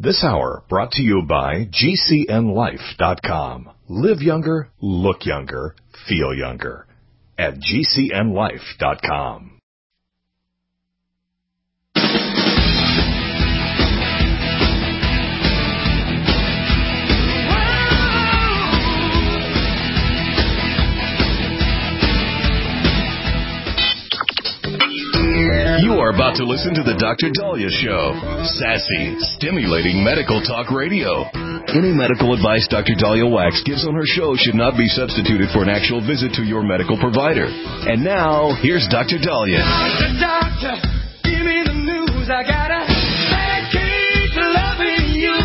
This hour brought to you by GCNLife.com. Live younger, look younger, feel younger at GCNLife.com. You are about to listen to the Dr. Daliah Show. Sassy, stimulating medical talk radio. Any medical advice Dr. Daliah Wax gives on her show should not be substituted for an actual visit to your medical provider. And now, here's Dr. Daliah. Doctor, give me the news. I got a bad case of loving you.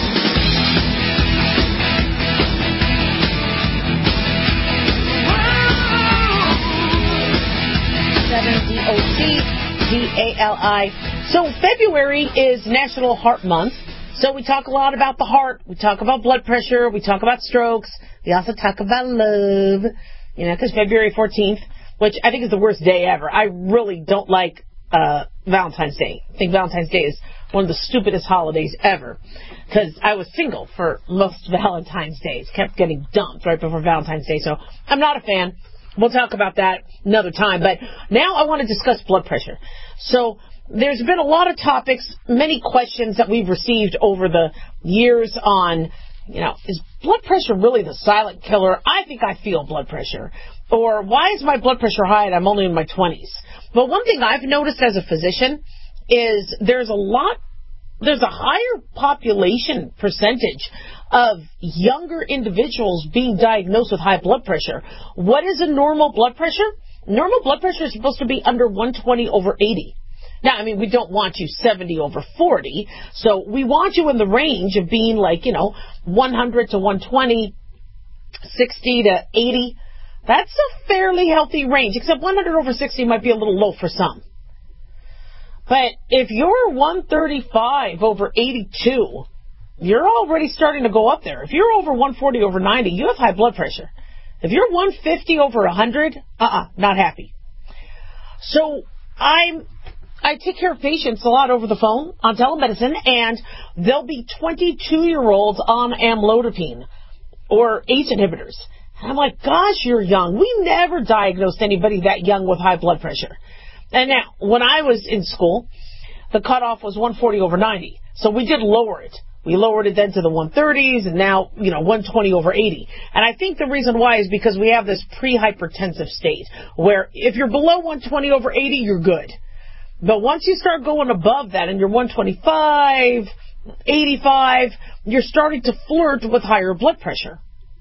DALI. So February is National Heart Month. So we talk a lot about the heart. We talk about blood pressure. We talk about strokes. We also talk about love. You know, because February 14th, which I think is the worst day ever. I really don't like Valentine's Day. I think Valentine's Day is one of the stupidest holidays ever. Because I was single for most Valentine's Days. Kept getting dumped right before Valentine's Day. So I'm not a fan. We'll talk about that another time. But now I want to discuss blood pressure. So there's been a lot of topics, many questions that we've received over the years on, you know, is blood pressure really the silent killer? I think I feel blood pressure. Or why is my blood pressure high and I'm only in my 20s? But one thing I've noticed as a physician is there's a higher population percentage of younger individuals being diagnosed with high blood pressure. What is a normal blood pressure? Normal blood pressure is supposed to be under 120/80. Now, I mean, we don't want you 70/40, so we want you in the range of being like, 100 to 120, 60 to 80. That's a fairly healthy range, except 100/60 might be a little low for some. But if you're 135/82, you're already starting to go up there. If you're over 140/90, you have high blood pressure. If you're 150/100, not happy. So I take care of patients a lot over the phone on telemedicine, and they'll be 22-year-olds on amlodipine or ACE inhibitors. And I'm like, gosh, you're young. We never diagnosed anybody that young with high blood pressure. And now, when I was in school, the cutoff was 140/90. So we did lower it. We lowered it then to the 130s, and now, 120/80. And I think the reason why is because we have this pre-hypertensive state, where if you're below 120/80, you're good. But once you start going above that, and you're 125, 85, you're starting to flirt with higher blood pressure.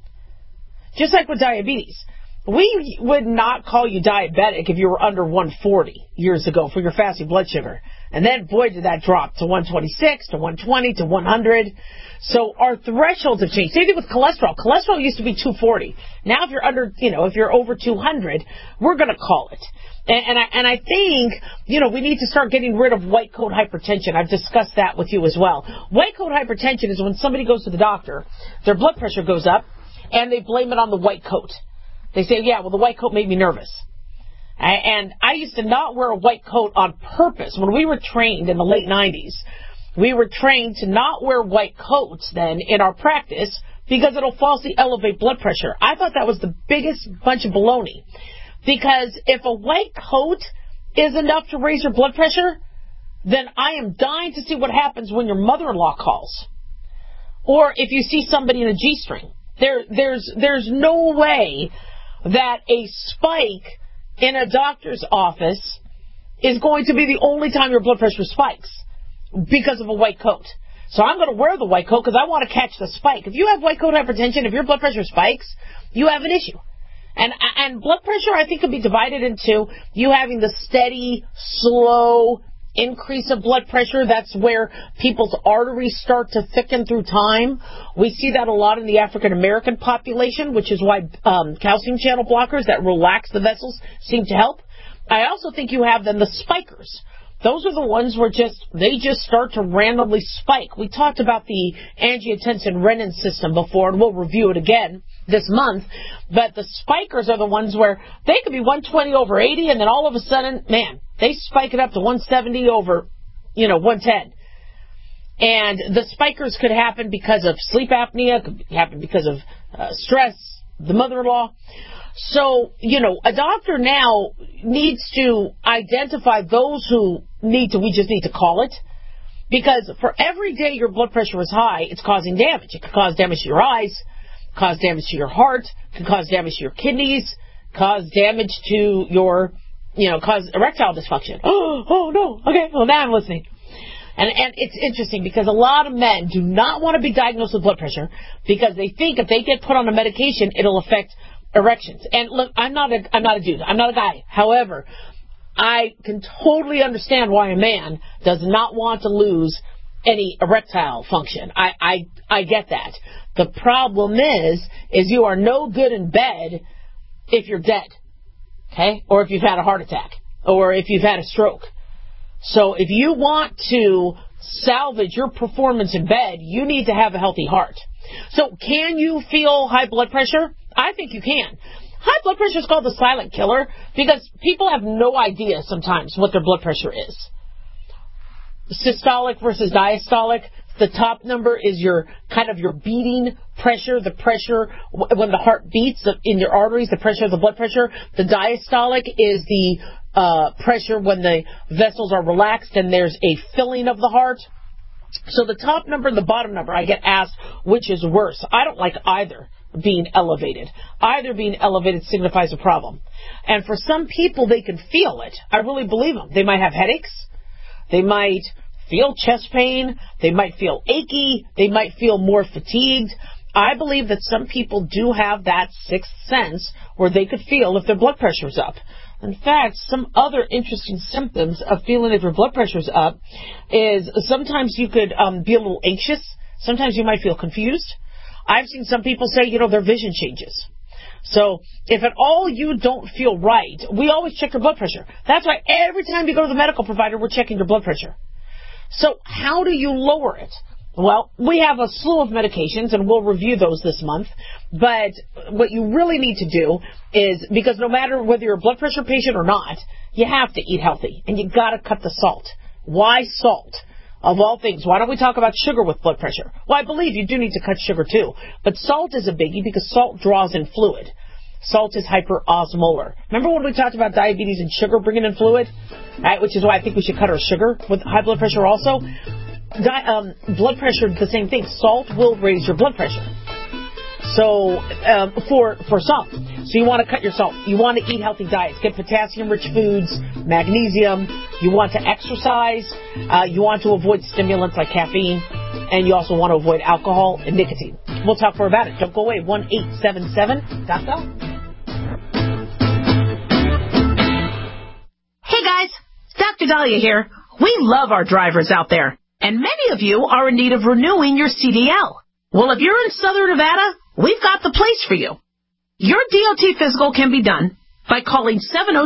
Just like with diabetes. We would not call you diabetic if you were under 140 years ago for your fasting blood sugar. And then, boy, did that drop to 126, to 120, to 100. So our thresholds have changed. Same thing with cholesterol. Cholesterol used to be 240. Now if you're under, if you're over 200, we're going to call it. And I think, we need to start getting rid of white coat hypertension. I've discussed that with you as well. White coat hypertension is when somebody goes to the doctor, their blood pressure goes up, and they blame it on the white coat. They say, yeah, well, the white coat made me nervous. And I used to not wear a white coat on purpose. When we were trained in the late 90s, we were trained to not wear white coats then in our practice because it'll falsely elevate blood pressure. I thought that was the biggest bunch of baloney. Because if a white coat is enough to raise your blood pressure, then I am dying to see what happens when your mother-in-law calls. Or if you see somebody in a G-string. There's no way that a spike in a doctor's office is going to be the only time your blood pressure spikes because of a white coat. So I'm going to wear the white coat because I want to catch the spike. If you have white coat hypertension, if your blood pressure spikes, you have an issue. And blood pressure, I think, could be divided into you having the steady, slow increase of blood pressure. That's where people's arteries start to thicken through time. We see that a lot in the African American population, which is why calcium channel blockers that relax the vessels seem to help. I also think you have then the spikers. Those are the ones where they just start to randomly spike. We talked about the angiotensin-renin system before, and we'll review it again this month. But the spikers are the ones where they could be 120/80, and then all of a sudden, man, they spike it up to 170/110. And the spikers could happen because of sleep apnea, could happen because of stress, the mother-in-law. So, a doctor now needs to identify those who we just need to call it. Because for every day your blood pressure is high, it's causing damage. It could cause damage to your eyes, cause damage to your heart, could cause damage to your kidneys, cause damage to your, cause erectile dysfunction. Oh no. Okay, well now I'm listening. And it's interesting because a lot of men do not want to be diagnosed with blood pressure because they think if they get put on a medication, it'll affect erections. And look, I'm not a dude. I'm not a guy. However, I can totally understand why a man does not want to lose any erectile function. I get that. The problem is you are no good in bed if you're dead, okay? Or if you've had a heart attack, or if you've had a stroke. So if you want to salvage your performance in bed, you need to have a healthy heart. So can you feel high blood pressure? I think you can. High blood pressure is called the silent killer because people have no idea sometimes what their blood pressure is. Systolic versus diastolic. The top number is your beating pressure, the pressure when the heart beats in your arteries, the pressure of the blood pressure. The diastolic is the pressure when the vessels are relaxed and there's a filling of the heart. So the top number and the bottom number, I get asked which is worse. I don't like either being elevated. Either being elevated signifies a problem. And for some people, they can feel it. I really believe them. They might have headaches. They might feel chest pain. They might feel achy. They might feel more fatigued. I believe that some people do have that sixth sense where they could feel if their blood pressure is up. In fact, some other interesting symptoms of feeling if your blood pressure is up is sometimes you could be a little anxious. Sometimes you might feel confused. I've seen some people say, their vision changes. So if at all you don't feel right, we always check your blood pressure. That's why every time you go to the medical provider, we're checking your blood pressure. So how do you lower it? Well, we have a slew of medications, and we'll review those this month. But what you really need to do is, because no matter whether you're a blood pressure patient or not, you have to eat healthy, and you got to cut the salt. Why salt? Of all things, why don't we talk about sugar with blood pressure? Well, I believe you do need to cut sugar too. But salt is a biggie because salt draws in fluid. Salt is hyperosmolar. Remember when we talked about diabetes and sugar bringing in fluid? Right, which is why I think we should cut our sugar with high blood pressure also. Blood pressure is the same thing. Salt will raise your blood pressure. So, for some. So you want to cut your salt. You want to eat healthy diets. Get potassium-rich foods, magnesium. You want to exercise. You want to avoid stimulants like caffeine. And you also want to avoid alcohol and nicotine. We'll talk more about it. Don't go away. 1-877-DOC-GO. Hey guys, Dr. Dahlia here. We love our drivers out there. And many of you are in need of renewing your CDL. Well, if you're in Southern Nevada, we've got the place for you. Your DOT physical can be done by calling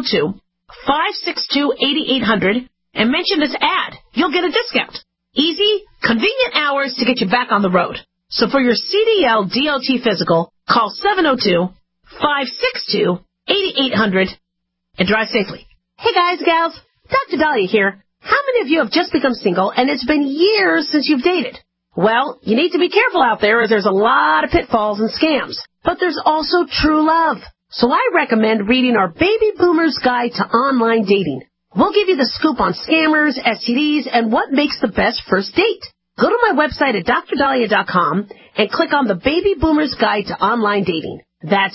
702-562-8800 and mention this ad. You'll get a discount. Easy, convenient hours to get you back on the road. So for your CDL DOT physical, call 702-562-8800 and drive safely. Hey guys, gals, Dr. Dahlia here. How many of you have just become single and it's been years since you've dated? Well, you need to be careful out there as there's a lot of pitfalls and scams. But there's also true love. So I recommend reading our Baby Boomer's Guide to Online Dating. We'll give you the scoop on scammers, STDs, and what makes the best first date. Go to my website at drdahlia.com and click on the Baby Boomer's Guide to Online Dating. That's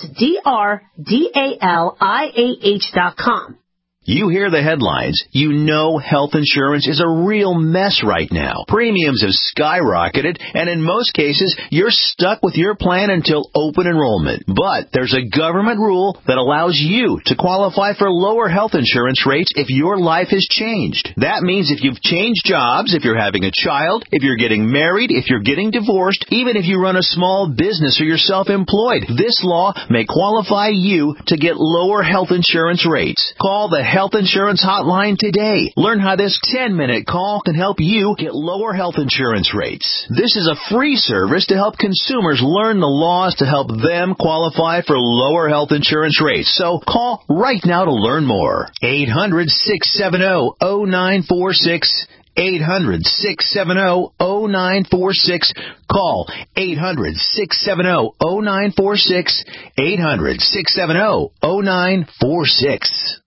DRDALIAH.com. You hear the headlines. You know health insurance is a real mess right now. Premiums have skyrocketed, and in most cases, you're stuck with your plan until open enrollment. But there's a government rule that allows you to qualify for lower health insurance rates if your life has changed. That means if you've changed jobs, if you're having a child, if you're getting married, if you're getting divorced, even if you run a small business or you're self-employed, this law may qualify you to get lower health insurance rates. Call the Health Insurance Hotline today. Learn how this 10-minute call can help you get lower health insurance rates. This is a free service to help consumers learn the laws to help them qualify for lower health insurance rates. So call right now to learn more. 800-670-0946. 800-670-0946. Call 800-670-0946. 800-670-0946.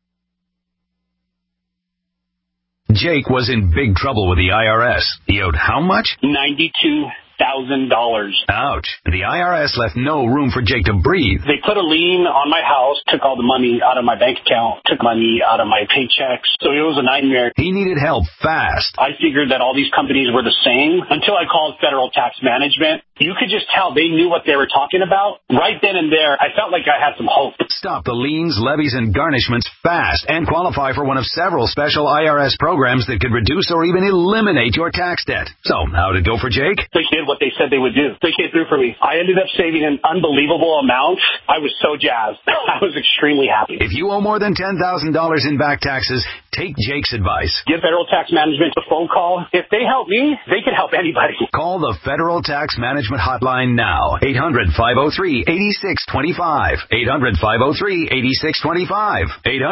Jake was in big trouble with the IRS. He owed how much? $92,000. Ouch. The IRS left no room for Jake to breathe. They put a lien on my house, took all the money out of my bank account, took money out of my paychecks. So it was a nightmare. He needed help fast. I figured that all these companies were the same until I called Federal Tax Management. You could just tell they knew what they were talking about. Right then and there, I felt like I had some hope. Stop the liens, levies, and garnishments fast and qualify for one of several special IRS programs that could reduce or even eliminate your tax debt. So, how'd it go for Jake? They did what they said they would do. They came through for me. I ended up saving an unbelievable amount. I was so jazzed. I was extremely happy. If you owe more than $10,000 in back taxes, take Jake's advice. Give Federal Tax Management a phone call. If they help me, they can help anybody. Call the Federal Tax Management Hotline now. 800-503-8625. 800-503-8625.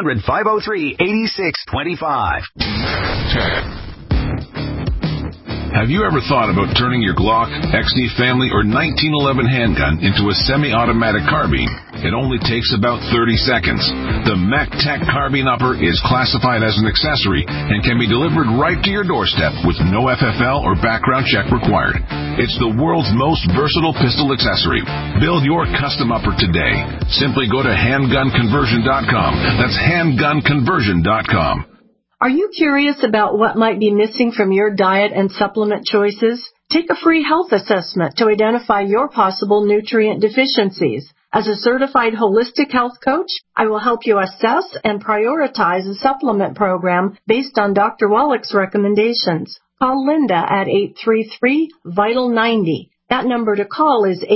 800-503-8625. Have you ever thought about turning your Glock, XD Family, or 1911 handgun into a semi-automatic carbine? It only takes about 30 seconds. The MacTac Carbine Upper is classified as an accessory and can be delivered right to your doorstep with no FFL or background check required. It's the world's most versatile pistol accessory. Build your custom upper today. Simply go to handgunconversion.com. That's handgunconversion.com. Are you curious about what might be missing from your diet and supplement choices? Take a free health assessment to identify your possible nutrient deficiencies. As a certified holistic health coach, I will help you assess and prioritize a supplement program based on Dr. Wallach's recommendations. Call Linda at 833-VITAL-90. That number to call is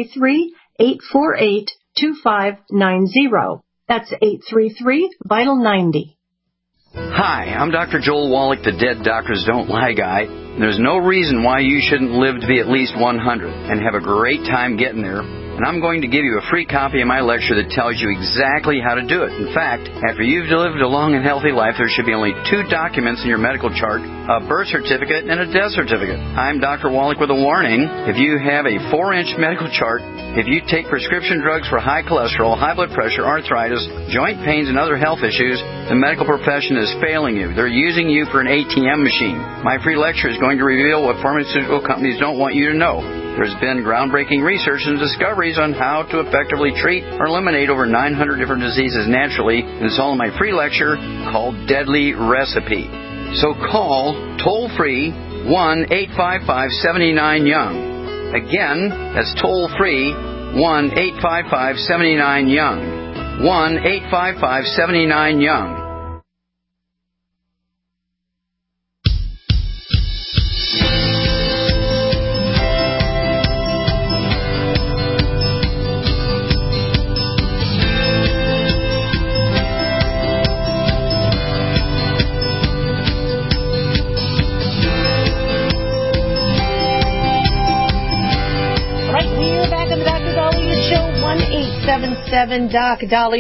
833-848-2590. That's 833-VITAL-90. Hi, I'm Dr. Joel Wallach, the Dead Doctors Don't Lie guy. There's no reason why you shouldn't live to be at least 100 and have a great time getting there. And I'm going to give you a free copy of my lecture that tells you exactly how to do it. In fact, after you've lived a long and healthy life, there should be only 2 documents in your medical chart, a birth certificate and a death certificate. I'm Dr. Wallach with a warning. If you have a 4-inch medical chart, if you take prescription drugs for high cholesterol, high blood pressure, arthritis, joint pains, and other health issues, the medical profession is failing you. They're using you for an ATM machine. My free lecture is going to reveal what pharmaceutical companies don't want you to know. There's been groundbreaking research and discoveries on how to effectively treat or eliminate over 900 different diseases naturally, and it's all in my free lecture called Deadly Recipe. So call toll-free 1-855-79-YOUNG. Again, that's toll-free 1-855-79-YOUNG. 1-855-79-YOUNG. Doc Dolly,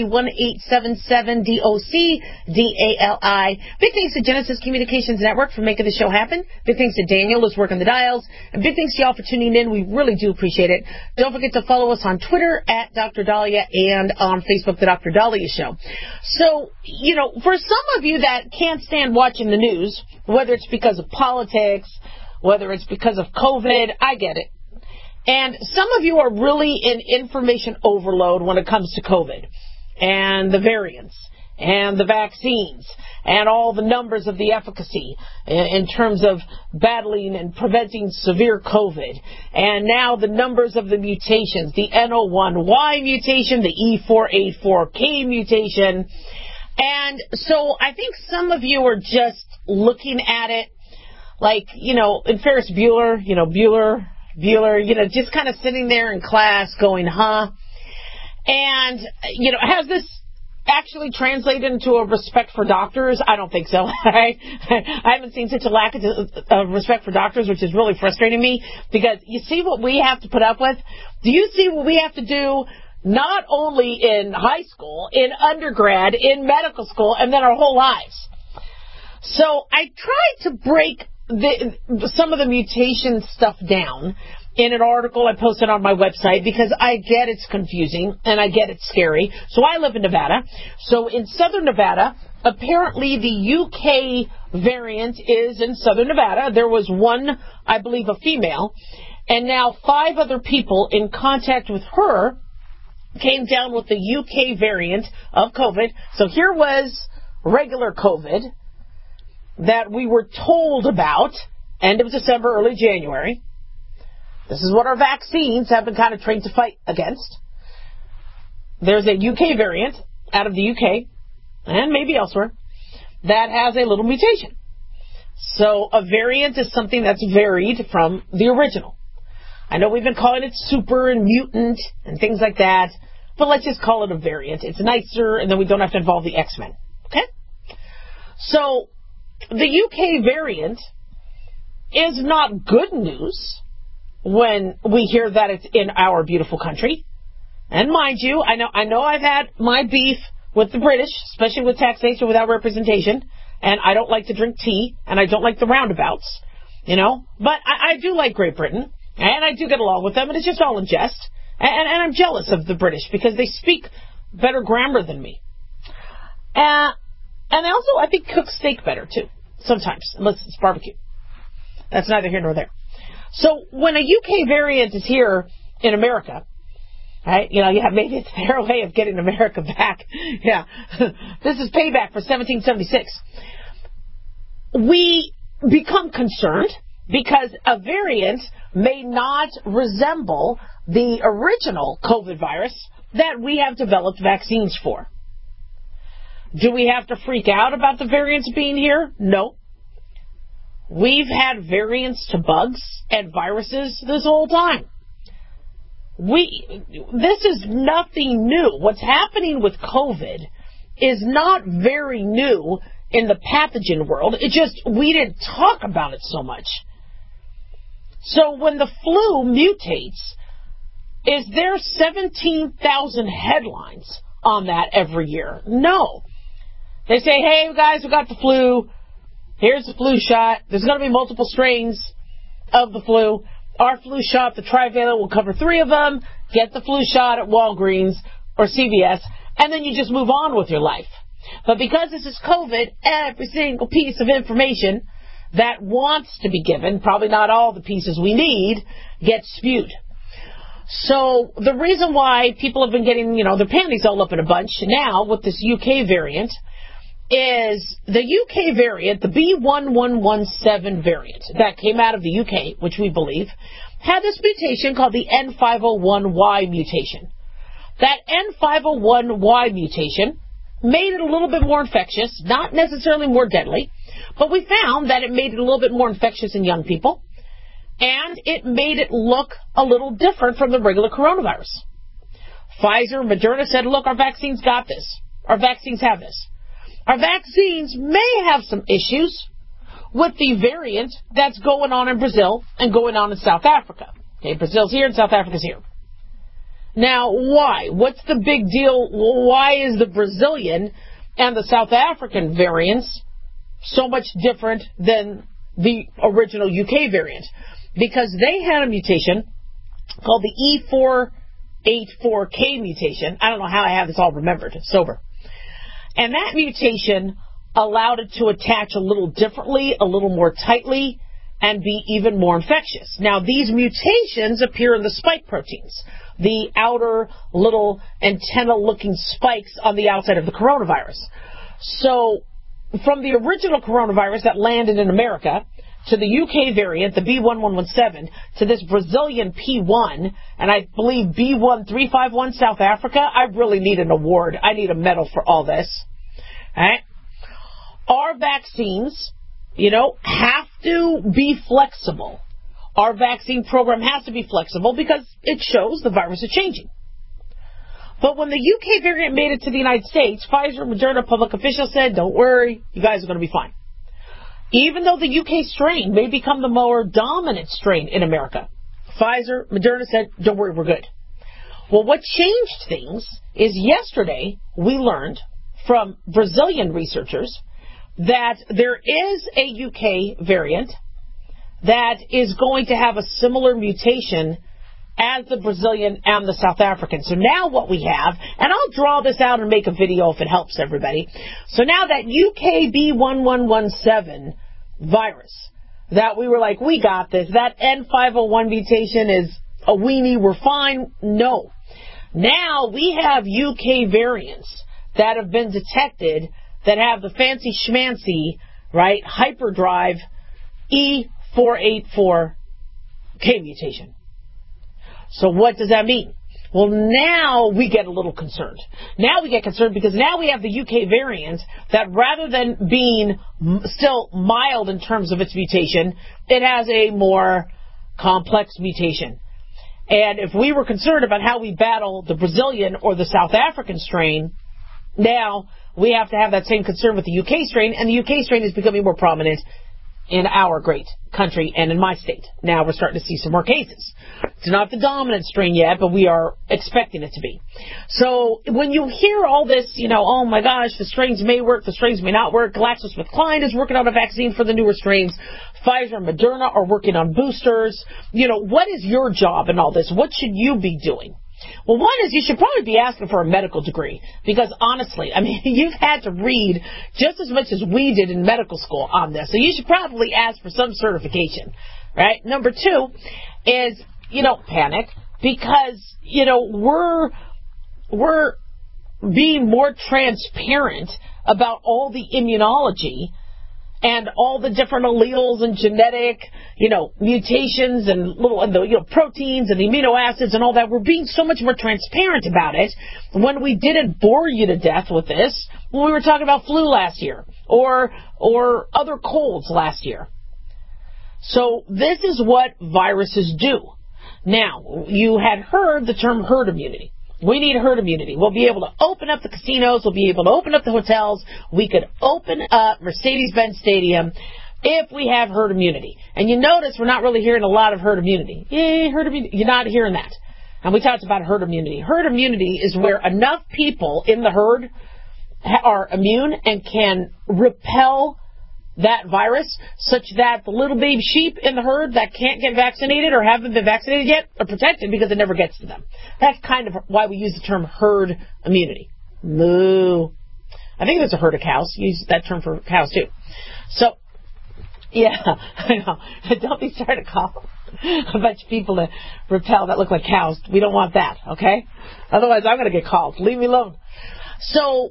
1-877-DOC-DALI. Big thanks to Genesis Communications Network for making the show happen. Big thanks to Daniel who's working the dials. And big thanks to y'all for tuning in. We really do appreciate it. Don't forget to follow us on Twitter at Dr. Dahlia and on Facebook, The Dr. Dahlia Show. So, for some of you that can't stand watching the news, whether it's because of politics, whether it's because of COVID, I get it. And some of you are really in information overload when it comes to COVID and the variants and the vaccines and all the numbers of the efficacy in terms of battling and preventing severe COVID. And now the numbers of the mutations, the N01Y mutation, the E484K mutation. And so I think some of you are just looking at it like, in Ferris Bueller, Bueller, just kind of sitting there in class going, huh? And, has this actually translated into a respect for doctors? I don't think so. Right? I haven't seen such a lack of respect for doctors, which is really frustrating me, because you see what we have to put up with? Do you see what we have to do not only in high school, in undergrad, in medical school, and then our whole lives? So I tried to break some of the mutation stuff down in an article I posted on my website because I get it's confusing and I get it's scary. So I live in Nevada. So in southern Nevada, apparently the UK variant is in southern Nevada. There was one, I believe, a female, and now 5 other people in contact with her came down with the UK variant of COVID. So here was regular COVID that we were told about end of December, early January. This is what our vaccines have been kind of trained to fight against. There's a UK variant out of the UK, and maybe elsewhere, that has a little mutation. So a variant is something that's varied from the original. I know we've been calling it super and mutant and things like that, but let's just call it a variant. It's nicer, and then we don't have to involve the X-Men. Okay? So the UK variant is not good news when we hear that it's in our beautiful country. And mind you, I know I've had my beef with the British, especially with taxation without representation, and I don't like to drink tea, and I don't like the roundabouts, but I do like Great Britain, and I do get along with them, and it's just all in jest, and I'm jealous of the British because they speak better grammar than me. And also, I think cook steak better, too, sometimes, unless it's barbecue. That's neither here nor there. So when a UK variant is here in America, right, maybe it's their way of getting America back. Yeah, this is payback for 1776. We become concerned because a variant may not resemble the original COVID virus that we have developed vaccines for. Do we have to freak out about the variants being here? No. We've had variants to bugs and viruses this whole time. This is nothing new. What's happening with COVID is not very new in the pathogen world. It just, we didn't talk about it so much. So when the flu mutates, is there 17,000 headlines on that every year? No. They say, hey guys, we got the flu. Here's the flu shot. There's going to be multiple strains of the flu. Our flu shot, the trivalent, will cover 3 of them. Get the flu shot at Walgreens or CVS, and then you just move on with your life. But because this is COVID, every single piece of information that wants to be given, probably not all the pieces we need, gets spewed. So the reason why people have been getting, their panties all up in a bunch now with this UK variant is the UK variant, the B1117 variant that came out of the UK, which we believe, had this mutation called the N501Y mutation. That N501Y mutation made it a little bit more infectious, not necessarily more deadly, but we found that it made it a little bit more infectious in young people, and it made it look a little different from the regular coronavirus. Pfizer and Moderna said, look, our vaccines got this. Our vaccines have this. Our vaccines may have some issues with the variant that's going on in Brazil and going on in South Africa. Okay, Brazil's here and South Africa's here. Now, why? What's the big deal? Why is the Brazilian and the South African variants so much different than the original UK variant? Because they had a mutation called the E484K mutation. I don't know how I have this all remembered, sober. And that mutation allowed it to attach a little differently, a little more tightly, and be even more infectious. Now, these mutations appear in the spike proteins, the outer little antenna-looking spikes on the outside of the coronavirus. So, from the original coronavirus that landed in America to the UK variant, the B1117, to this Brazilian P1, and I believe B1351 South Africa, I really need an award. I need a medal for all this. All right? Our vaccines, have to be flexible. Our vaccine program has to be flexible because it shows the virus is changing. But when the UK variant made it to the United States, Pfizer and Moderna public officials said, don't worry, you guys are going to be fine. Even though the UK strain may become the more dominant strain in America, Pfizer, Moderna said, don't worry, we're good. Well, what changed things is yesterday we learned from Brazilian researchers that there is a UK variant that is going to have a similar mutation as the Brazilian and the South African. So now what we have, and I'll draw this out and make a video if it helps everybody. So now that UK B1117 virus that we were like, we got this, that N501 mutation is a weenie, we're fine. No. Now we have UK variants that have been detected that have the fancy schmancy, right, hyperdrive E484K mutation. So what does that mean? Well, now we get a little concerned. Now we get concerned because now we have the UK variant that rather than being still mild in terms of its mutation, it has a more complex mutation. And if we were concerned about how we battle the Brazilian or the South African strain, now we have to have that same concern with the UK strain, and the UK strain is becoming more prominent in our great country and in my state. Now we're starting to see some more cases. It's not the dominant strain yet, but we are expecting it to be. So when you hear all this, oh my gosh, the strains may work, the strains may not work, GlaxoSmithKline is working on a vaccine for the newer strains, Pfizer and Moderna are working on boosters. What is your job in all this? What should you be doing? Well, one is you should probably be asking for a medical degree because honestly, you've had to read just as much as we did in medical school on this. So you should probably ask for some certification, right? Number two is, panic because, we're being more transparent about all the immunology and all the different alleles and genetic, mutations and proteins and the amino acids and all that. We're being so much more transparent about it when we didn't bore you to death with this when we were talking about flu last year or other colds last year. So this is what viruses do. Now, you had heard the term herd immunity. We need herd immunity. We'll be able to open up the casinos. We'll be able to open up the hotels. We could open up Mercedes-Benz Stadium if we have herd immunity. And you notice we're not really hearing a lot of herd immunity. Herd immunity. You're not hearing that. And we talked about herd immunity. Herd immunity is where enough people in the herd are immune and can repel that virus such that the little baby sheep in the herd that can't get vaccinated or haven't been vaccinated yet are protected because it never gets to them. That's kind of why we use the term herd immunity. Moo. I think there's a herd of cows. You use that term for cows too. So, yeah, I know. Don't be starting to call a bunch of people to repel that look like cows. We don't want that, okay? Otherwise, I'm going to get called. Leave me alone. So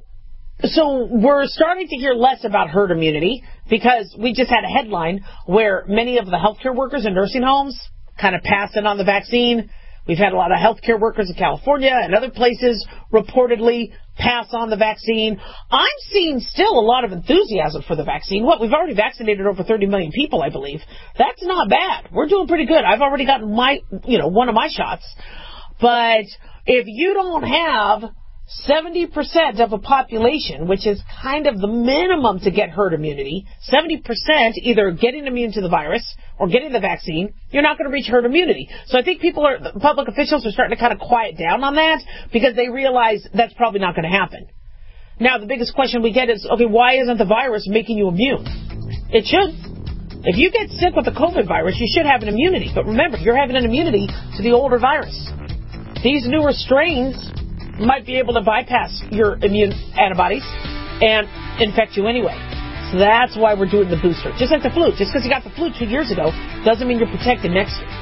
we're starting to hear less about herd immunity because we just had a headline where many of the healthcare workers in nursing homes kind of passing on the vaccine. We've had a lot of healthcare workers in California and other places reportedly pass on the vaccine. I'm seeing still a lot of enthusiasm for the vaccine. We've already vaccinated over 30 million people, I believe. That's not bad. We're doing pretty good. I've already gotten one of my shots. But if you don't have 70% of a population, which is kind of the minimum to get herd immunity, 70% either getting immune to the virus or getting the vaccine, you're not going to reach herd immunity. So I think public officials are starting to kind of quiet down on that because they realize that's probably not going to happen. Now, the biggest question we get is, okay, why isn't the virus making you immune? It should. If you get sick with the COVID virus, you should have an immunity. But remember, you're having an immunity to the older virus. These newer strains might be able to bypass your immune antibodies and infect you anyway. So that's why we're doing the booster. Just like the flu. Just because you got the flu 2 years ago doesn't mean you're protected next year.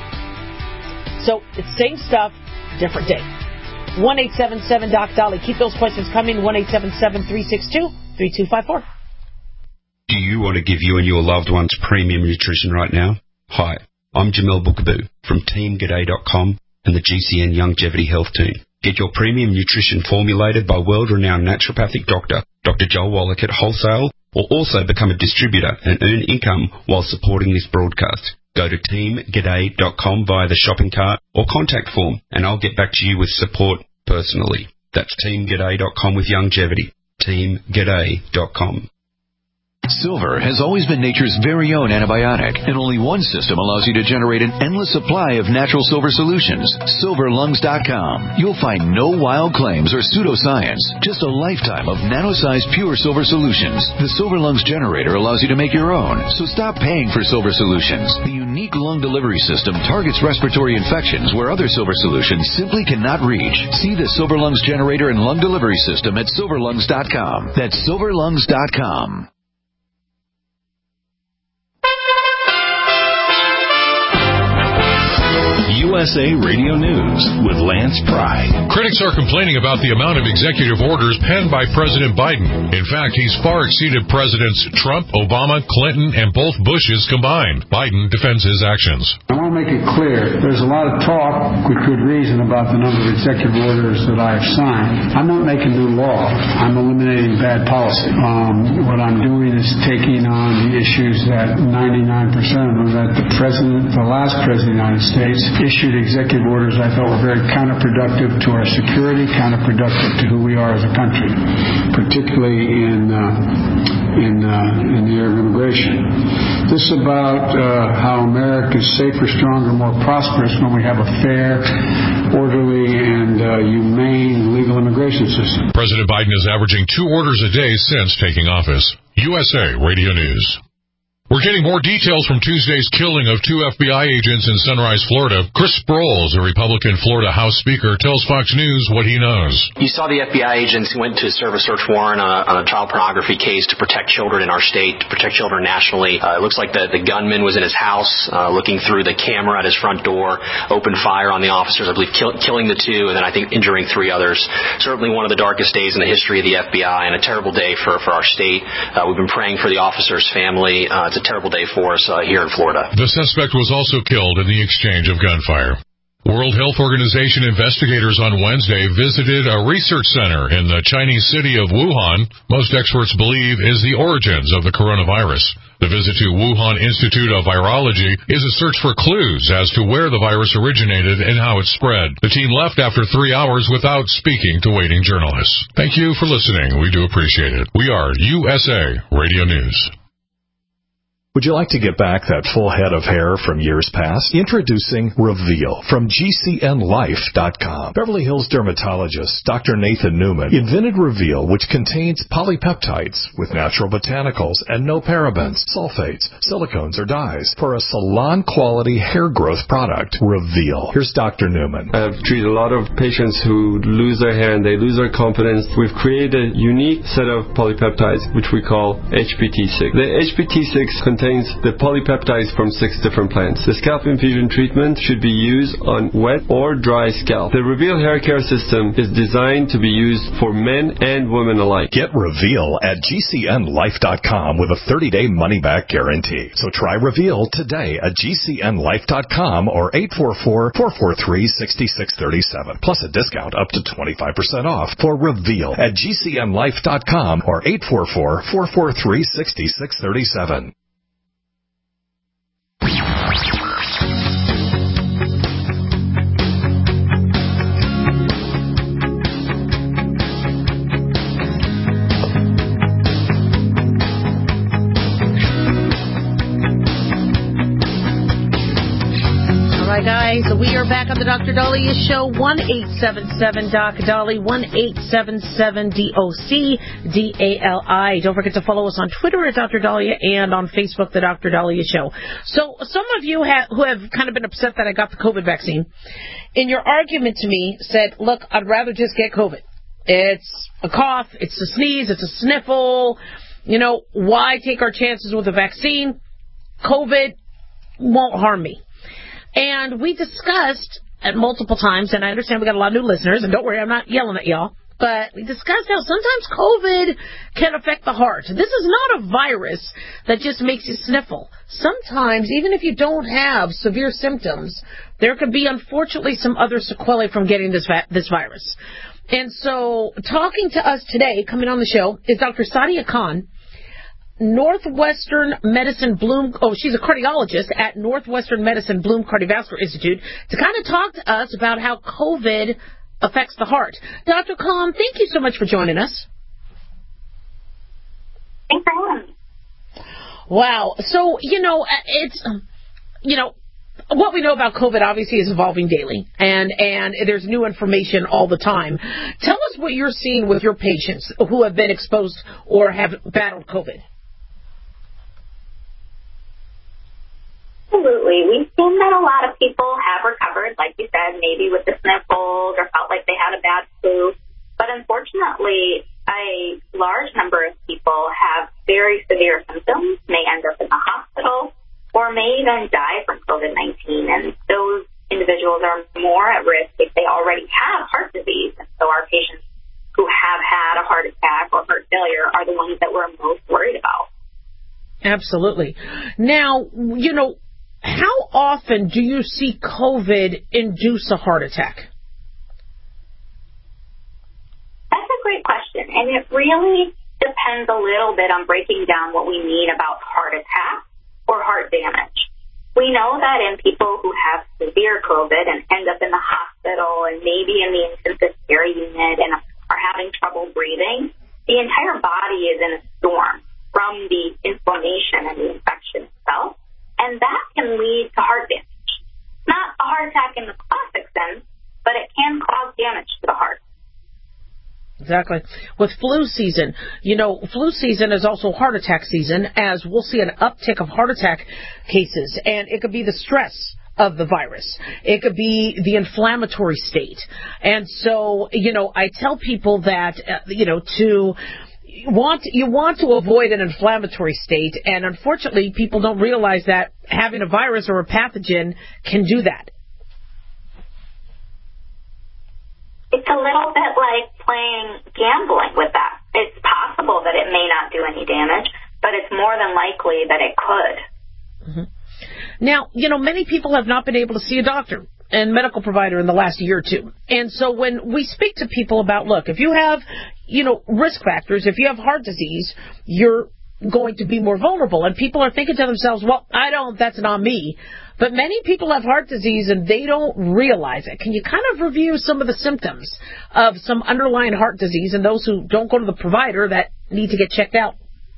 So it's same stuff, different day. 1-877-DOC-DOLLY. Keep those questions coming. 1-877-362-3254. Do you want to give you and your loved ones premium nutrition right now? Hi, I'm Jamel Bookaboo from TeamGaday.com and the GCN Longevity Health Team. Get your premium nutrition formulated by world-renowned naturopathic doctor, Dr. Joel Wallach at wholesale, or also become a distributor and earn income while supporting this broadcast. Go to teamgaday.com via the shopping cart or contact form, and I'll get back to you with support personally. That's teamgaday.com with longevity. teamgaday.com. Silver has always been nature's very own antibiotic, and only one system allows you to generate an endless supply of natural silver solutions. SilverLungs.com. You'll find no wild claims or pseudoscience, just a lifetime of nano-sized pure silver solutions. The Silver Lungs generator allows you to make your own, so stop paying for silver solutions. The unique lung delivery system targets respiratory infections where other silver solutions simply cannot reach. See the Silver Lungs generator and lung delivery system at SilverLungs.com. That's SilverLungs.com. USA Radio News with Lance Pry. Critics are complaining about the amount of executive orders penned by President Biden. In fact, he's far exceeded Presidents Trump, Obama, Clinton, and both Bushes combined. Biden defends his actions. I want to make it clear, there's a lot of talk with good reason about the number of executive orders that I've signed. I'm not making new law. I'm eliminating bad policy. What I'm doing is taking on the issues that 99% of them that the last president of the United States issued executive orders I thought were very counterproductive to our security, counterproductive to who we are as a country, particularly in the area of immigration. This is about how America is safer, stronger, more prosperous when we have a fair, orderly, and humane legal immigration system. President Biden is averaging 2 orders a day since taking office. USA Radio News. We're getting more details from Tuesday's killing of 2 FBI agents in Sunrise, Florida. Chris Sproles, a Republican Florida House Speaker, tells Fox News what he knows. You saw the FBI agents who went to serve a search warrant on a child pornography case to protect children in our state, to protect children nationally. It looks like the gunman was in his house, looking through the camera at his front door, opened fire on the officers, I believe killing the 2, and then I think injuring 3 others. Certainly one of the darkest days in the history of the FBI, and a terrible day for our state. We've been praying for the officer's family. It's a terrible day for us here in Florida. The suspect was also killed in the exchange of gunfire. World Health Organization investigators on Wednesday visited a research center in the Chinese city of Wuhan, most experts believe is the origins of the coronavirus. The visit to Wuhan Institute of Virology is a search for clues as to where the virus originated and how it spread. The team left after 3 hours without speaking to waiting journalists. Thank you for listening. We do appreciate it. We are USA Radio News. Would you like to get back that full head of hair from years past? Introducing Reveal from GCNLife.com. Beverly Hills dermatologist Dr. Nathan Newman invented Reveal, which contains polypeptides with natural botanicals and no parabens, sulfates, silicones, or dyes for a salon-quality hair growth product. Reveal. Here's Dr. Newman. I've treated a lot of patients who lose their hair and they lose their confidence. We've created a unique set of polypeptides, which we call HPT6. The HPT6 contains the polypeptides from 6 different plants. The scalp infusion treatment should be used on wet or dry scalp. The Reveal hair care system is designed to be used for men and women alike. Get Reveal at GCNLife.com with a 30-day money-back guarantee. So try Reveal today at GCNLife.com or 844-443-6637. Plus a discount up to 25% off for Reveal at GCNLife.com or 844-443-6637. Guys, we are back on the Dr. Dahlia Show. 1-877-DOC-DALI, 1-877-DOC-DALI. Don't forget to follow us on Twitter at Dr. Dahlia and on Facebook, the Dr. Dahlia Show. So some of you who have kind of been upset that I got the COVID vaccine, in your argument to me said, look, I'd rather just get COVID. It's a cough, it's a sneeze, it's a sniffle. You know, why take our chances with a vaccine? COVID won't harm me. And we discussed at multiple times, and I understand we got a lot of new listeners, and don't worry, I'm not yelling at y'all, but we discussed how sometimes COVID can affect the heart. This is not a virus that just makes you sniffle. Sometimes, even if you don't have severe symptoms, there could be, unfortunately, some other sequelae from getting this virus. And so, talking to us today, coming on the show, is Dr. Sadia Khan, Northwestern Medicine Bloom, she's a cardiologist at Northwestern Medicine Bloom Cardiovascular Institute, to kind of talk to us about how COVID affects the heart. Dr. Khan, thank you so much for joining us. Thanks for having me. Wow. So, it's, what we know about COVID obviously is evolving daily, and there's new information all the time. Tell us what you're seeing with your patients who have been exposed or have battled COVID. Absolutely. We've seen that a lot of people have recovered, like you said, maybe with the sniffles or felt like they had a bad flu. But unfortunately, a large number of people have very severe symptoms, may end up in the hospital, or may even die from COVID-19. And those individuals are more at risk if they already have heart disease. And so our patients who have had a heart attack or heart failure are the ones that we're most worried about. Absolutely. Now, how often do you see COVID induce a heart attack? That's a great question, and it really depends a little bit on breaking down what we mean about heart attack or heart damage. We know that in people who have severe COVID and end up in the hospital and maybe in the intensive care unit and are having trouble breathing, the entire body is in a storm from the inflammation and the infection itself. And that can lead to heart damage. Not a heart attack in the classic sense, but it can cause damage to the heart. Exactly. With flu season, flu season is also heart attack season, as we'll see an uptick of heart attack cases. And it could be the stress of the virus. It could be the inflammatory state. And so, I tell people that, you want to avoid an inflammatory state, and unfortunately, people don't realize that having a virus or a pathogen can do that. It's a little bit like playing gambling with that. It's possible that it may not do any damage, but it's more than likely that it could. Mm-hmm. Now, many people have not been able to see a doctor and medical provider in the last year or two. And so when we speak to people about, look, if you have, risk factors, if you have heart disease, you're going to be more vulnerable. And people are thinking to themselves, well, that's not me. But many people have heart disease and they don't realize it. Can you kind of review some of the symptoms of some underlying heart disease and those who don't go to the provider that need to get checked out?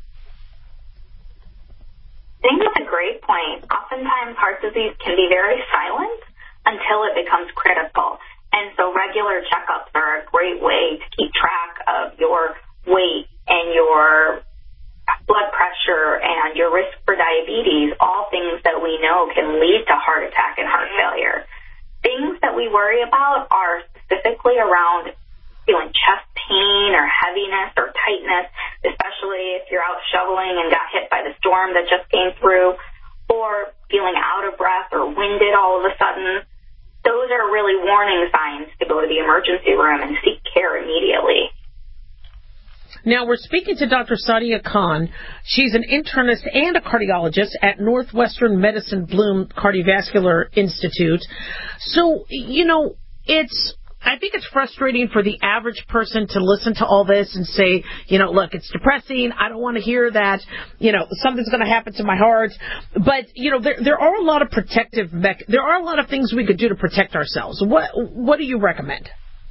I think that's a great point. Oftentimes heart disease can be very silent until it becomes critical. And so regular checkups are a great way to keep track of your weight and your blood pressure and your risk for diabetes, all things that we know can lead to heart attack and heart failure. Things that we worry about are specifically around feeling chest pain or heaviness or tightness, especially if you're out shoveling and got hit by the storm that just came through, or feeling out of breath or winded all of a sudden. Those are really warning signs to go to the emergency room and seek care immediately. Now, we're speaking to Dr. Sadia Khan. She's an internist and a cardiologist at Northwestern Medicine Bloom Cardiovascular Institute. So, I think it's frustrating for the average person to listen to all this and say, look, it's depressing. I don't want to hear that, something's going to happen to my heart. But, there are a lot of there are a lot of things we could do to protect ourselves. What do you recommend?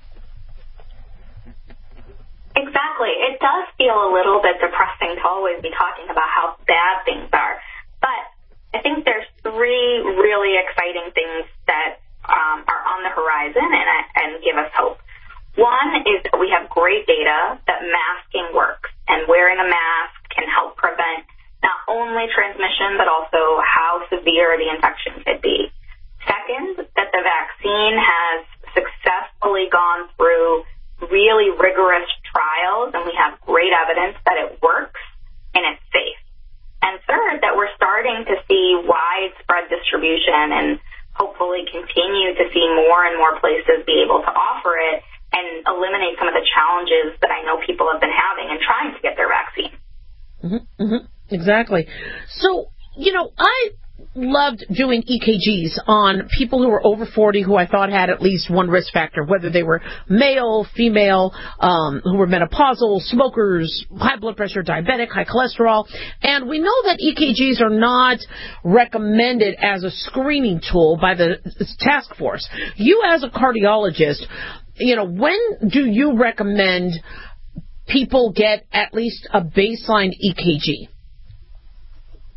Exactly. It does feel a little bit depressing to always be talking about how bad things are. But I think there's three really exciting things that are on the horizon and give us hope. One is that we have great data that masking works, and wearing a mask can help prevent not only transmission but also how severe the infection could be. Second, that the vaccine has successfully gone through really rigorous trials, and we have great evidence that it works and it's safe. And third, that we're starting to see widespread distribution and hopefully continue to see more and more places be able to offer it and eliminate some of the challenges that I know people have been having in trying to get their vaccine. Mm-hmm, mm-hmm, exactly. So, I loved doing EKGs on people who were over 40 who I thought had at least one risk factor, whether they were male, female, who were menopausal, smokers, high blood pressure, diabetic, high cholesterol. And we know that EKGs are not recommended as a screening tool by the task force. You as a cardiologist, when do you recommend people get at least a baseline EKG?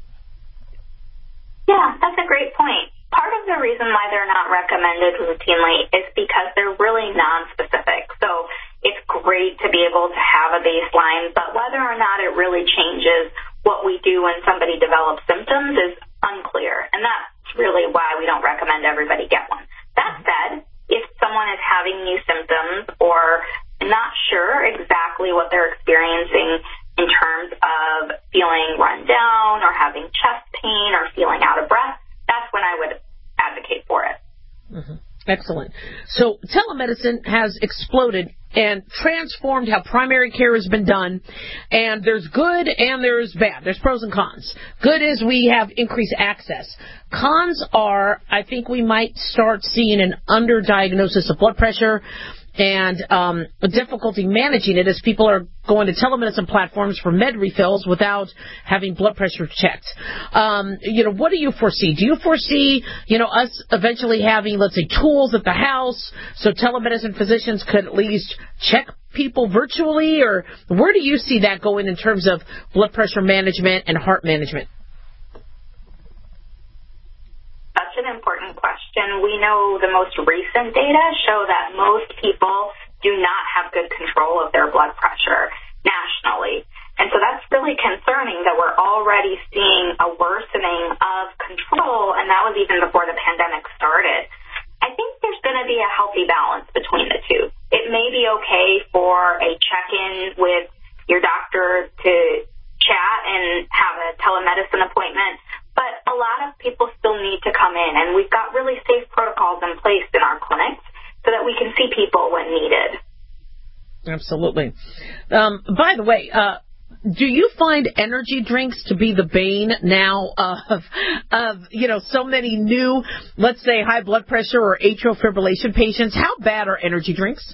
Yeah, that's a great point. Part of the reason why they're not recommended routinely is because they're really nonspecific. So it's great to be able to have a baseline, but whether or not it really changes what we do when somebody develops symptoms is unclear. And that's really why we don't recommend everybody get one. That said, if someone is having new symptoms or not sure exactly what they're experiencing in terms of feeling run down or having chest pain or feeling out of breath, that's when I would advocate for it. Mm-hmm. Excellent. So telemedicine has exploded and transformed how primary care has been done, and there's good and there's bad. There's pros and cons. Good is we have increased access. Cons are, I think we might start seeing an underdiagnosis of blood pressure and difficulty managing it as people are going to telemedicine platforms for med refills without having blood pressure checked. What do you foresee? Do you foresee, us eventually having, let's say, tools at the house so telemedicine physicians could at least check people virtually? Or where do you see that going in terms of blood pressure management and heart management? Such an important question. We know the most recent data show that most people do not have good control of their blood pressure nationally. And so that's really concerning that we're already seeing a worsening of control, and that was even before the pandemic started. I think there's going to be a healthy balance between the two. It may be okay for a check-in with your doctor to chat and have a telemedicine appointment, but a lot of people still need to come in, and we've got really safe protocols in place in our clinics so that we can see people when needed. Absolutely. By the way, do you find energy drinks to be the bane now of so many new, let's say, high blood pressure or atrial fibrillation patients? How bad are energy drinks?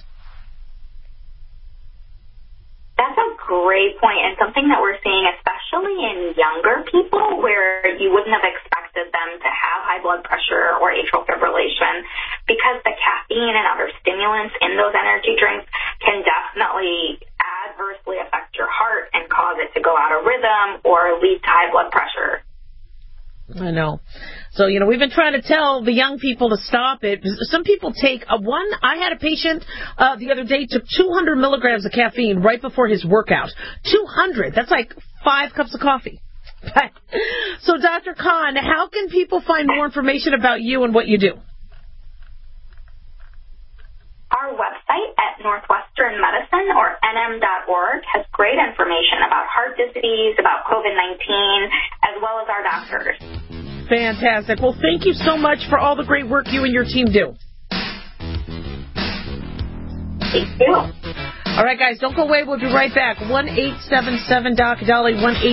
That's a great point, and something that we're seeing, especially in younger people, where you wouldn't have expected them to have high blood pressure or atrial fibrillation, because the caffeine and other stimulants in those energy drinks can definitely adversely affect your heart and cause it to go out of rhythm or lead to high blood pressure. I know. So, we've been trying to tell the young people to stop it. Some people take I had a patient the other day took 200 milligrams of caffeine right before his workout. 200. That's like 5 cups of coffee. So, Dr. Khan, how can people find more information about you and what you do? Our website at Northwestern Medicine, or nm.org, has great information about heart disease, about COVID-19, as well as our doctors. Fantastic. Well, thank you so much for all the great work you and your team do. Thank you. All right, guys, don't go away. We'll be right back. 1-877-DOC-DALI,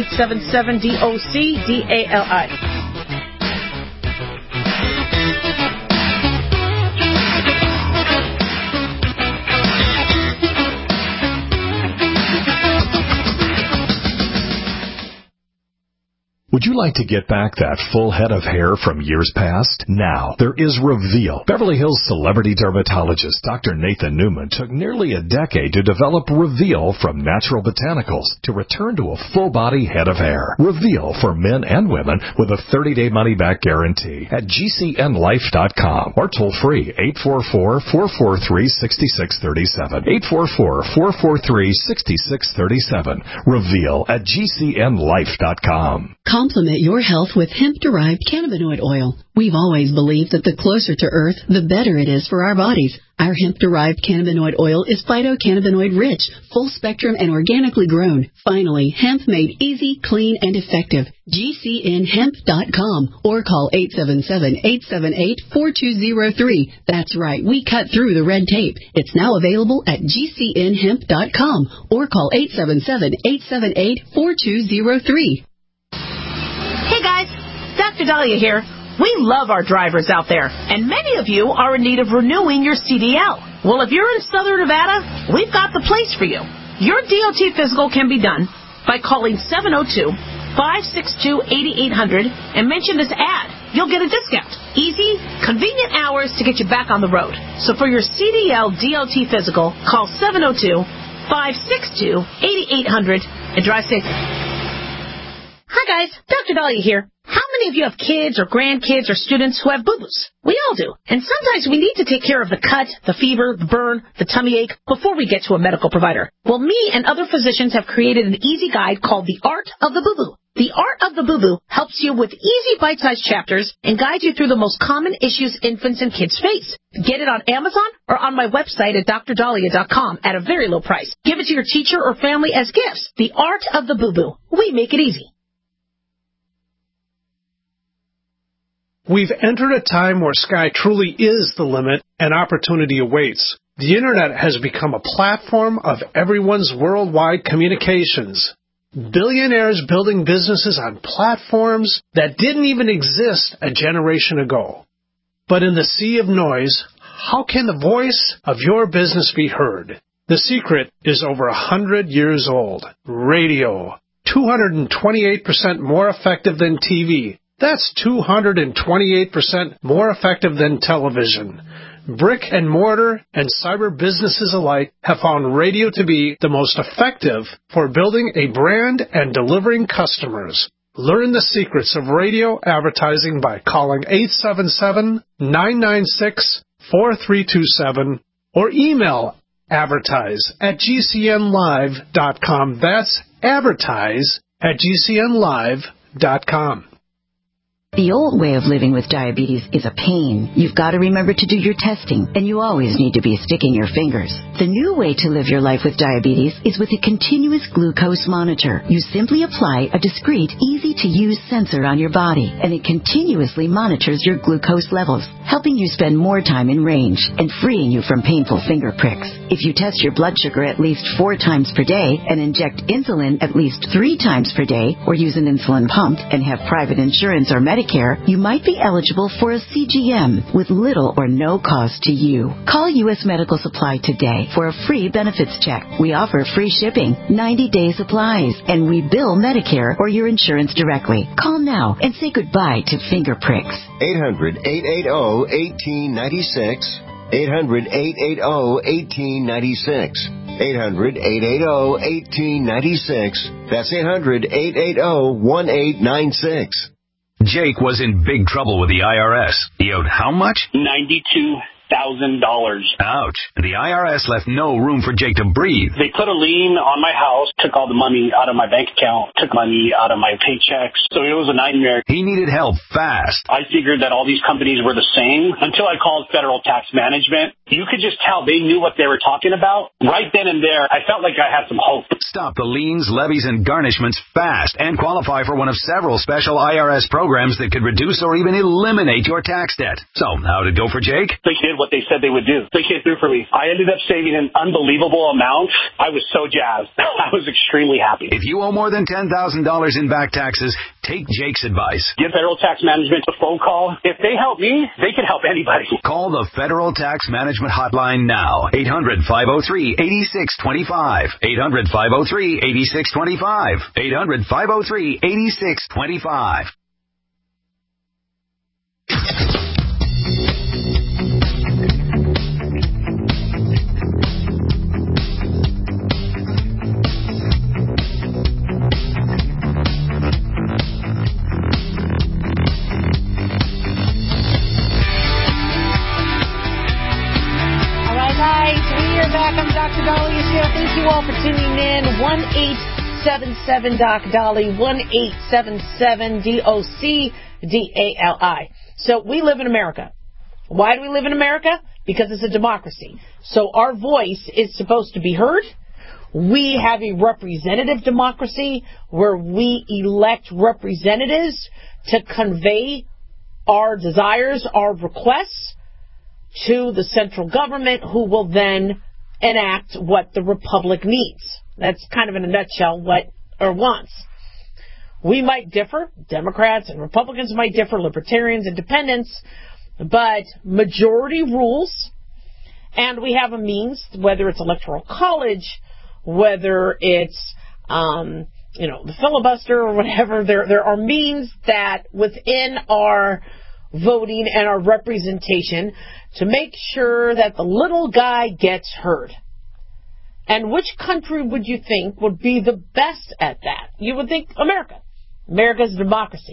1-877-DOC-DALI. Would you like to get back that full head of hair from years past? Now, there is Reveal. Beverly Hills celebrity dermatologist Dr. Nathan Newman took nearly a decade to develop Reveal from natural botanicals to return to a full-body head of hair. Reveal for men and women with a 30-day money-back guarantee at GCNlife.com or toll-free 844-443-6637. 844-443-6637. Reveal at GCNlife.com. Complement your health with hemp-derived cannabinoid oil. We've always believed that the closer to Earth, the better it is for our bodies. Our hemp-derived cannabinoid oil is phytocannabinoid-rich, full-spectrum, and organically grown. Finally, hemp made easy, clean, and effective. GCNhemp.com or call 877-878-4203. That's right, we cut through the red tape. It's now available at GCNhemp.com or call 877-878-4203. Hey guys, Dr. Dahlia here. We love our drivers out there, and many of you are in need of renewing your CDL. Well, if you're in Southern Nevada, we've got the place for you. Your DOT physical can be done by calling 702-562-8800 and mention this ad. You'll get a discount. Easy, convenient hours to get you back on the road. So for your CDL DOT physical, call 702-562-8800 and drive safe. Hi guys, Dr. Dahlia here. How many of you have kids or grandkids or students who have boo-boos? We all do. And sometimes we need to take care of the cut, the fever, the burn, the tummy ache before we get to a medical provider. Well, me and other physicians have created an easy guide called The Art of the Boo-Boo. The Art of the Boo-Boo helps you with easy bite-sized chapters and guides you through the most common issues infants and kids face. Get it on Amazon or on my website at drdahlia.com at a very low price. Give it to your teacher or family as gifts. The Art of the Boo-Boo. We make it easy. We've entered a time where sky truly is the limit and opportunity awaits. The Internet has become a platform of everyone's worldwide communications. Billionaires building businesses on platforms that didn't even exist a generation ago. But in the sea of noise, how can the voice of your business be heard? The secret is over 100 years old. Radio. 228% more effective than TV. That's 228% more effective than television. Brick and mortar and cyber businesses alike have found radio to be the most effective for building a brand and delivering customers. Learn the secrets of radio advertising by calling 877-996-4327 or email advertise@gcnlive.com. That's advertise@gcnlive.com. The old way of living with diabetes is a pain. You've got to remember to do your testing, and you always need to be sticking your fingers. The new way to live your life with diabetes is with a continuous glucose monitor. You simply apply a discreet, easy-to-use sensor on your body, and it continuously monitors your glucose levels, helping you spend more time in range and freeing you from painful finger pricks. If you test your blood sugar at least 4 times per day and inject insulin at least 3 times per day, or use an insulin pump and have private insurance or Medicare, you might be eligible for a CGM with little or no cost to you. Call U.S. Medical Supply today for a free benefits check. We offer free shipping, 90-day supplies, and we bill Medicare or your insurance directly. Call now and say goodbye to finger pricks. 800-880-1896. 800-880-1896. 800-880-1896. That's 800-880-1896. Jake was in big trouble with the IRS. He owed how much? $92,000. Ouch. The IRS left no room for Jake to breathe. They put a lien on my house, took all the money out of my bank account, took money out of my paychecks. So it was a nightmare. He needed help fast. I figured that all these companies were the same until I called Federal Tax Management. You could just tell they knew what they were talking about. Right then and there, I felt like I had some hope. Stop the liens, levies, and garnishments fast and qualify for one of several special IRS programs that could reduce or even eliminate your tax debt. So, how'd it go for Jake? They did what they said they would do. They came through for me. I ended up saving an unbelievable amount. I was so jazzed. I was extremely happy. If you owe more than $10,000 in back taxes, take Jake's advice. Give Federal Tax Management a phone call. If they help me, they can help anybody. Call the Federal Tax Management Hotline now. 800-503-8625. 800-503-8625. 800-503-8625. Back. I'm Dr. Dahlia here. Thank you all for tuning in. 1-877-DOC-DALI, 1-877-DOC-DALI. So we live in America. Why do we live in America? Because it's a democracy. So our voice is supposed to be heard. We have a representative democracy where we elect representatives to convey our desires, our requests to the central government, who will then enact what the republic needs. That's kind of in a nutshell what or wants. We might differ, Democrats and Republicans might differ, Libertarians, Independents, but majority rules, and we have a means, whether it's Electoral College, whether it's the filibuster or whatever, there are means that within our voting and our representation to make sure that the little guy gets heard. And which country would you think would be the best at that? You would think America. America's a democracy.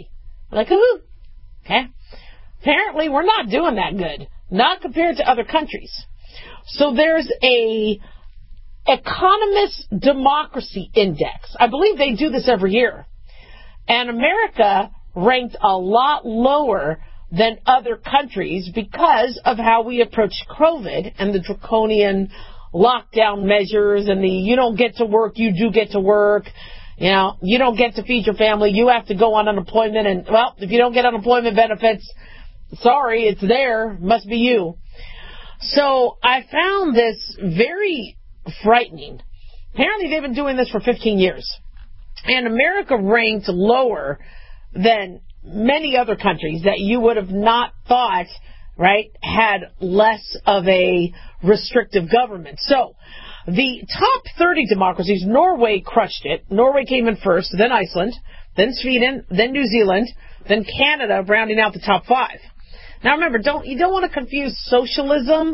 Like, ooh, okay. Apparently, we're not doing that good, not compared to other countries. So there's a Economist Democracy Index. I believe they do this every year. And America ranked a lot lower than other countries because of how we approach COVID and the draconian lockdown measures and the you don't get to work, you do get to work. You know, you don't get to feed your family, you have to go on unemployment. And, well, if you don't get unemployment benefits, sorry, it's there. Must be you. So I found this very frightening. Apparently they've been doing this for 15 years. And America ranked lower than many other countries that you would have not thought, right, had less of a restrictive government. So the top 30 democracies, Norway crushed it. Norway came in first, then Iceland, then Sweden, then New Zealand, then Canada, rounding out the top 5. Now remember, you don't want to confuse socialism,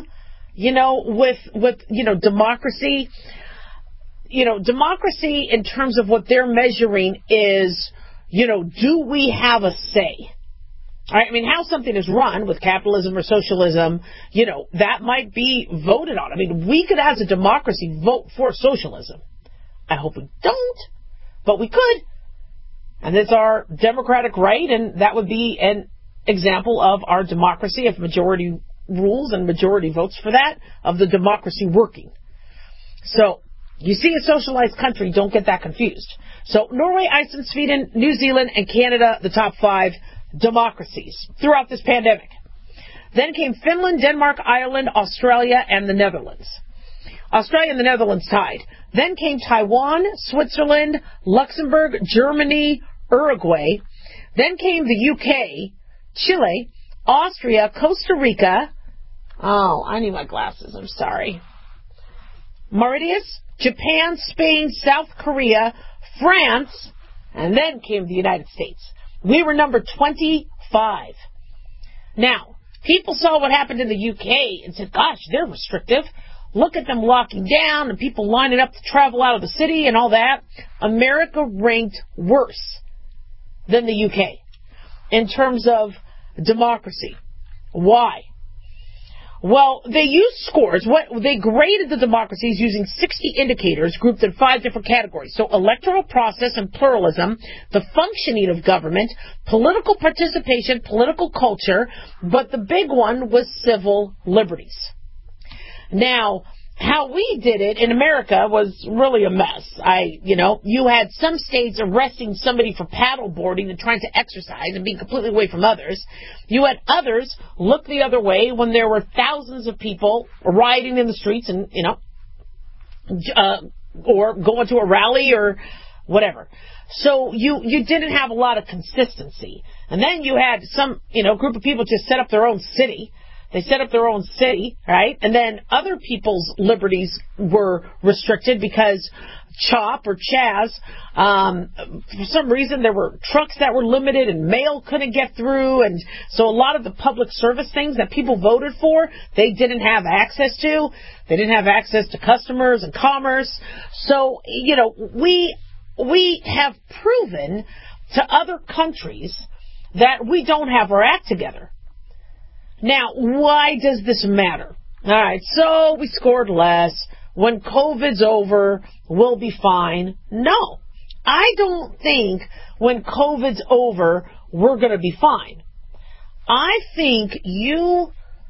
with democracy. Democracy in terms of what they're measuring is, do we have a say? All right, I mean, how something is run with capitalism or socialism, that might be voted on. I mean, we could, as a democracy, vote for socialism. I hope we don't, but we could. And it's our democratic right, and that would be an example of our democracy, if majority rules and majority votes for that, of the democracy working. So, you see a socialized country, don't get that confused. So, Norway, Iceland, Sweden, New Zealand, and Canada, the top 5 democracies throughout this pandemic. Then came Finland, Denmark, Ireland, Australia, and the Netherlands. Australia and the Netherlands tied. Then came Taiwan, Switzerland, Luxembourg, Germany, Uruguay. Then came the UK, Chile, Austria, Costa Rica. Oh, I need my glasses. I'm sorry. Mauritius, Japan, Spain, South Korea, France, and then came the United States. We were number 25. Now, people saw what happened in the UK and said, gosh, they're restrictive. Look at them locking down and people lining up to travel out of the city and all that. America ranked worse than the UK in terms of democracy. Why? Well, they used scores. They graded the democracies using 60 indicators grouped in 5 different categories. So electoral process and pluralism, the functioning of government, political participation, political culture, but the big one was civil liberties. Now, how we did it in America was really a mess. You had some states arresting somebody for paddleboarding and trying to exercise and being completely away from others. You had others look the other way when there were thousands of people rioting in the streets and, or going to a rally or whatever. So you didn't have a lot of consistency. And then you had some, group of people just set up their own city. They set up their own city, right? And then other people's liberties were restricted because CHOP or Chaz, for some reason there were trucks that were limited and mail couldn't get through. And so a lot of the public service things that people voted for, they didn't have access to. They didn't have access to customers and commerce. So, we have proven to other countries that we don't have our act together. Now, why does this matter? All right, so we scored less. When COVID's over, we'll be fine. No, I don't think when COVID's over, we're going to be fine. I think you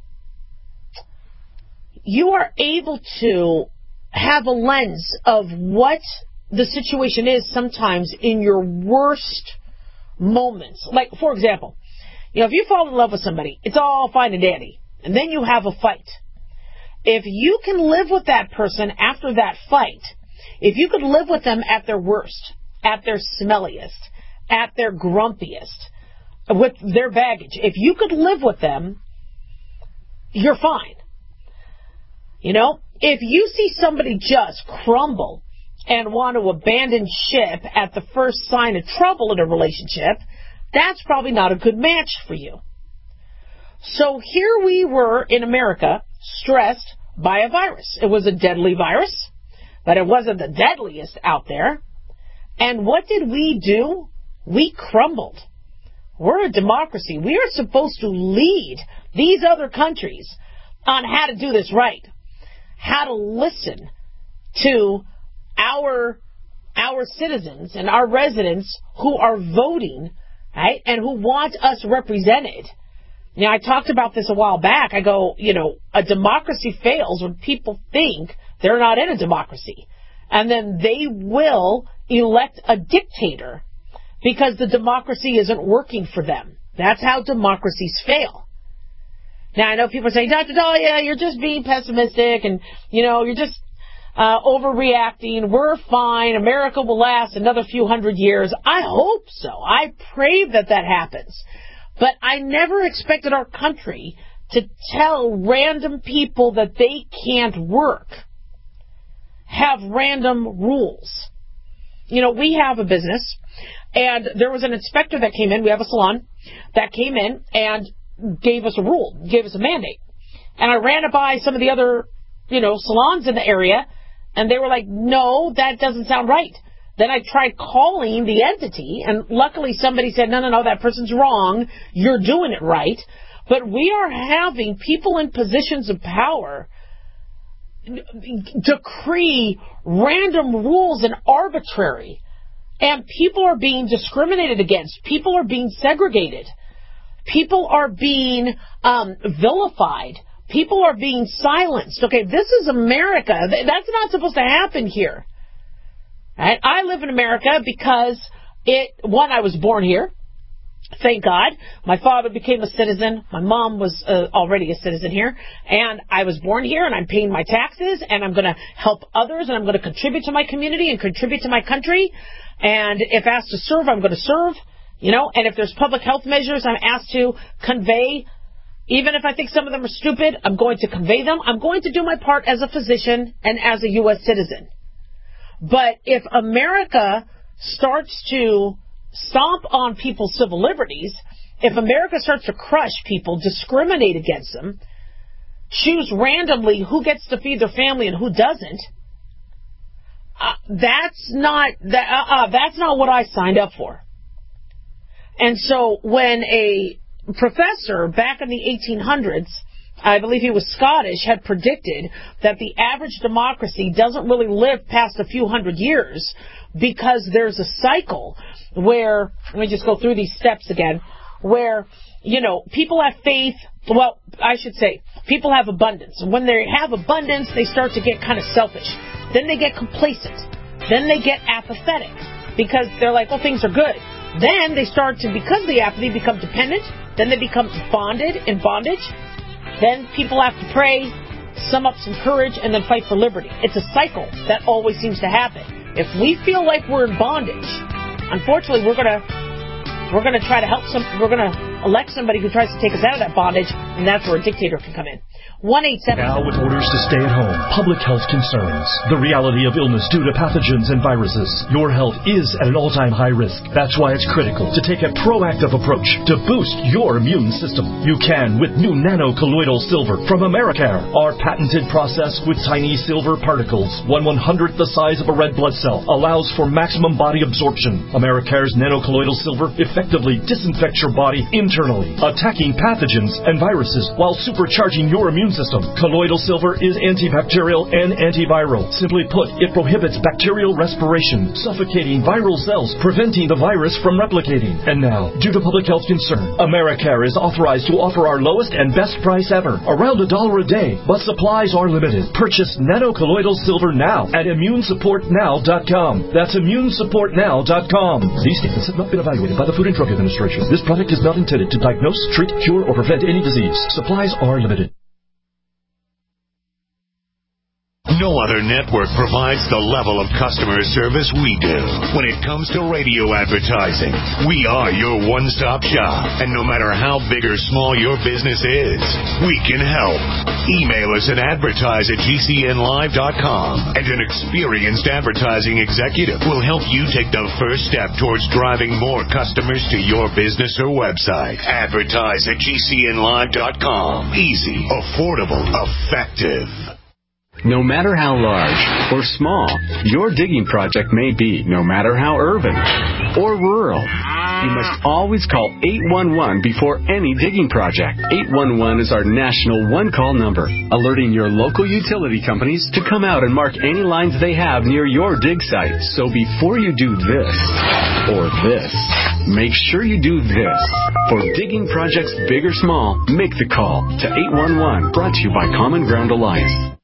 are able to have a lens of what the situation is sometimes in your worst moments. Like, for example, if you fall in love with somebody, it's all fine and dandy, and then you have a fight. If you can live with that person after that fight, if you could live with them at their worst, at their smelliest, at their grumpiest, with their baggage, if you could live with them, you're fine. If you see somebody just crumble and want to abandon ship at the first sign of trouble in a relationship, that's probably not a good match for you. So here we were in America, stressed by a virus. It was a deadly virus, but it wasn't the deadliest out there. And what did we do? We crumbled. We're a democracy. We are supposed to lead these other countries on how to do this right, how to listen to our citizens and our residents who are voting, right, and who want us represented. Now, I talked about this a while back. I go, a democracy fails when people think they're not in a democracy. And then they will elect a dictator because the democracy isn't working for them. That's how democracies fail. Now, I know people are saying, Dr. Dahlia, you're just being pessimistic and, you're just overreacting. We're fine. America will last another few hundred years. I hope so. I pray that happens. But I never expected our country to tell random people that they can't work, have random rules. We have a business, and there was an inspector that came in. We have a salon that came in and gave us a rule, gave us a mandate. And I ran it by some of the other, salons in the area, and they were like, no, that doesn't sound right. Then I tried calling the entity, and luckily somebody said, no, that person's wrong. You're doing it right. But we are having people in positions of power decree random rules and arbitrary. And people are being discriminated against. People are being segregated. People are being vilified. People are being silenced. Okay, this is America. That's not supposed to happen here. Right? I live in America because I was born here. Thank God. My father became a citizen. My mom was already a citizen here. And I was born here, and I'm paying my taxes, and I'm going to help others, and I'm going to contribute to my community and contribute to my country. And if asked to serve, I'm going to serve. And if there's public health measures I'm asked to convey, even if I think some of them are stupid, I'm going to convey them. I'm going to do my part as a physician and as a U.S. citizen. But if America starts to stomp on people's civil liberties, if America starts to crush people, discriminate against them, choose randomly who gets to feed their family and who doesn't, that's not what I signed up for. And so when a professor back in the 1800s, I believe he was Scottish, had predicted that the average democracy doesn't really live past a few hundred years because there's a cycle where, let me just go through these steps again, where, people have faith, well, I should say, people have abundance. And when they have abundance, they start to get kind of selfish. Then they get complacent. Then they get apathetic because they're like, well, things are good. Then they start to, because of the apathy, become dependent. Then they become in bondage. Then people have to pray, sum up some courage, and then fight for liberty. It's a cycle that always seems to happen. If we feel like we're in bondage, unfortunately, we're gonna try to we're gonna elect somebody who tries to take us out of that bondage, and that's where a dictator can come in. 1-877. Now with orders to stay at home, public health concerns, the reality of illness due to pathogens and viruses, your health is at an all-time high risk. That's why it's critical to take a proactive approach to boost your immune system. You can with new nano-colloidal silver from Americare. Our patented process with tiny silver particles, 1/100th the size of a red blood cell, allows for maximum body absorption. Americare's nano-colloidal silver effectively disinfects your body internally, attacking pathogens and viruses while supercharging your immune system. Colloidal silver is antibacterial and antiviral. Simply put, it prohibits bacterial respiration, suffocating viral cells, preventing the virus from replicating. And now, due to public health concern, Americare is authorized to offer our lowest and best price ever, around $1 a day, but supplies are limited. Purchase nano-colloidal silver now at immunesupportnow.com. That's immunesupportnow.com. These statements have not been evaluated by the Food and Drug Administration. This product is not intended to diagnose, treat, cure, or prevent any disease. Supplies are limited. No other network provides the level of customer service we do. When it comes to radio advertising, we are your one-stop shop. And no matter how big or small your business is, we can help. Email us at advertise@gcnlive.com, and an experienced advertising executive will help you take the first step towards driving more customers to your business or website. Advertise@gcnlive.com. Easy, affordable, effective. No matter how large or small your digging project may be, no matter how urban or rural, you must always call 811 before any digging project. 811 is our national one-call number, alerting your local utility companies to come out and mark any lines they have near your dig site. So before you do this or this, make sure you do this. For digging projects big or small, make the call to 811. Brought to you by Common Ground Alliance.